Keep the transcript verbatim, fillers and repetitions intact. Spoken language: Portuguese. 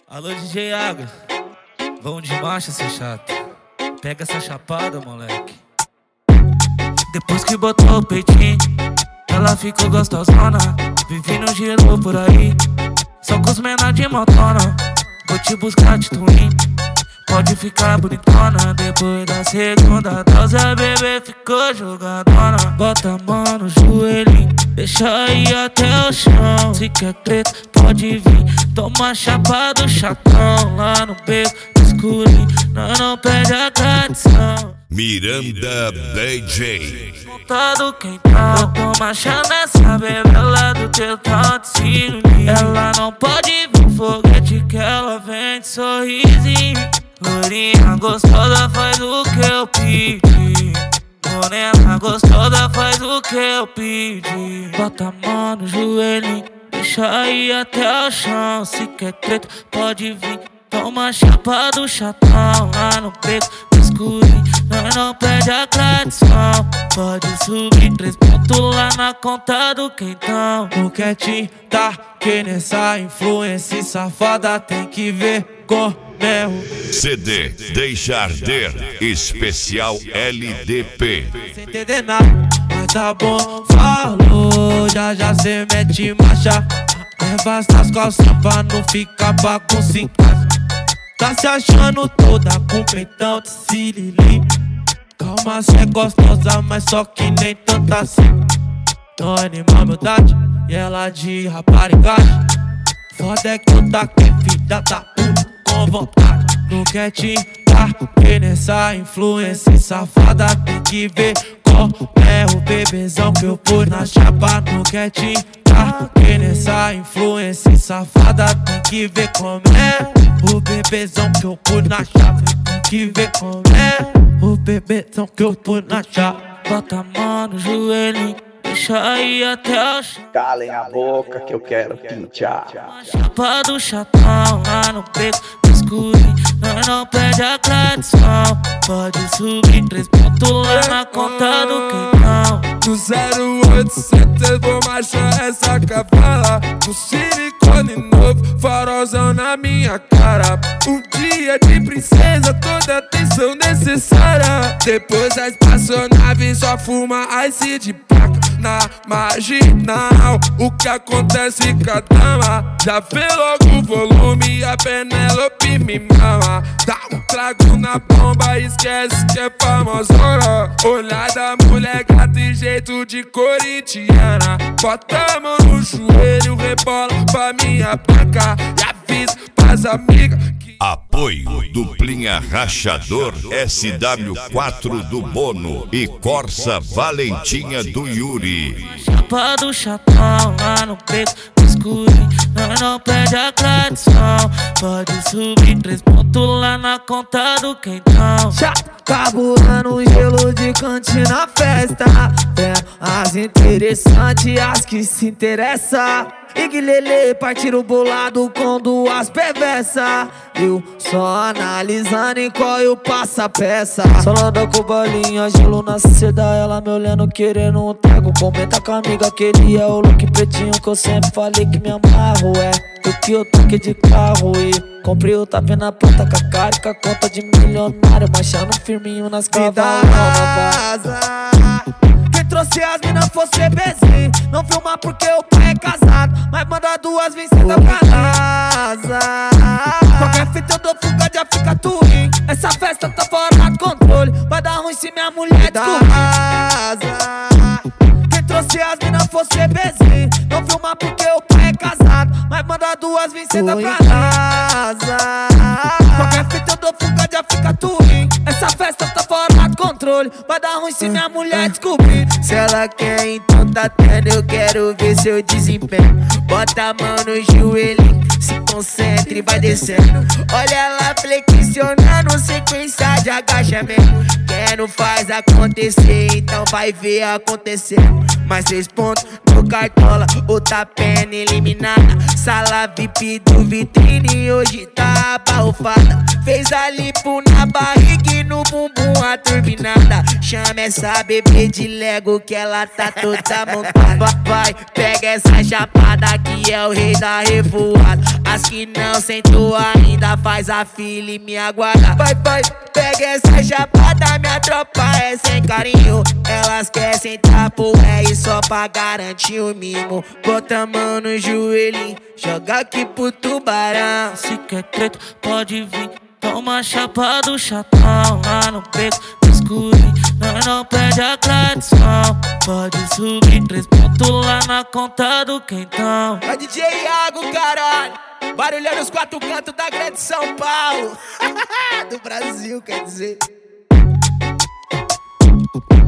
Alô, D J Água, vamos de marcha, seu chato. Pega essa chapada, moleque. Depois que botou o peitinho, ela ficou gostosona. Vivi no gelo por aí, só com os menores de motona. Vou te buscar de twin, pode ficar bonitona. Depois da segunda dose a bebê ficou jogadona. Bota a mão no joelho, deixa ir até o chão. Se quer treta, pode vir, toma chapa do chatão. Lá no beco, no escurinho, nós não perde a tradição. Miranda D J Montado quentão, toma chá nessa bebela do teu tal de ciúme. Ela não pode vir foguete que ela vem de sorrisinho. Lourinha gostosa faz o que eu pedi. Morena gostosa faz o que eu pedi. Bota a mão no joelho, deixa ir até o chão. Se quer treta, pode vir, toma chapa do chatão. Lá no beco, no escurinho, nós não perde a tradição. Pode subir três pontos lá na conta do quentão. O quietinho tá que nessa influência safada tem que ver com meu C D Deixa Arder Especial L D P. sem entender nada, mas tá bom, falou. Já já cê mete marcha, arrebasta as calças pra não ficar bagunça em casa. Tá se achando toda com peitão de sirili. Calma, cê é gostosa, mas só que nem tanta assim. Tô animal, humildade, e ela de raparigagem. Foda é que eu taquei filha da puta com vontade. No quietinho tá que nessa influência safada tem que ver qual é o bebezão que eu pus na chapa. No quietinho tá que nessa influência safada tem que ver como é o bebezão que eu pus na chapa. Tem que ver como é o bebezão que eu pus na chapa. Bota a mão no joelho, deixa ir até o chão. Calem a boca que eu quero pinchar. Chapa do chatão, lá no beco, no escurinho, nós não perde a tradição. Pode subir três pontos lá na conta do quentão. No zero oitocentos vou marchar essa cavala. No silicone novo, farolzão na minha cara. Um dia de princesa, toda atenção necessária. Depois a espaçonave só fuma ice de placa. Na marginal, o que acontece com a dama? Já vê logo o volume, a Penélope me mama. Dá um trago na bomba, esquece que é famosona. Olhar da mulher gata e jeito de corintiana. Bota a mão no joelho, rebola pra minha placa. E avisa pras amigas que... Apoio Duplinha Rachador S W quatro do Bono e Corsa Valentinha do Yuri. Chapa do chatão, lá no beco, no escurinho, nós não perde a tradição. Pode subir três pontos lá na conta do quentão. Carburando gelo de cantina festa. É as interessantes, as que se interessam. Iguilele, partir o bolado com duas perversas. Eu só analisando em qual eu passo a peça. Solando com bolinha, gelo na seda. Ela me olhando, querendo um trago. Comenta com a amiga, queria o look pretinho que eu sempre falei que me amarro. É o que eu toquei de carro e comprei o tapê na planta com a cara e com a conta de milionário. Marchando firminho nas cavalonas. Quem trouxe as minas foi C B Z. Não filma porque o pai é casado, mas manda duas vencidas pra casa. Qualquer fita eu dou fuga de África Twin. Essa festa tá fora de controle, vai dar ruim se minha mulher descobrir. Quem trouxe as minas foi C B Z. Não filma porque o pai é casado, mas manda duas vencidas pra casa. Qualquer fita eu dou fuga de África Twin. Essa festa tá fora de controle, vai dar ruim se minha mulher descobrir. Se ela quer, então tá tendo, eu quero ver seu desempenho. Bota a mão no joelho, se concentre e vai descendo. Olha ela flexionando, sequência de agachamento. Quem não faz acontecer, então vai ver acontecer. Mais três pontos no cartola, outra pena eliminada. Sala V I P do vitrine, hoje tá abarrofada. Fez a lipo na barriga e no bumbum a turbinada. Chama essa bebê de Lego que ela tá toda montada. Vai, pega essa chapada que é o rei da revoada. As que não sentou ainda faz a fila e me aguarda. Vai, vai, pega essa chapada, minha tropa é sem carinho. Elas querem sentar pro R só pra garantir o mimo. Bota a mão no joelhinho, joga aqui pro tubarão. Se quer treta, pode vir. Toma chapa do chatão lá no peito do escurinho. Nós não perde a tradição. Pode subir três pontos lá na conta do quentão. É D J Iago, caralho. Barulhando os quatro cantos da grande São Paulo. Do Brasil, quer dizer.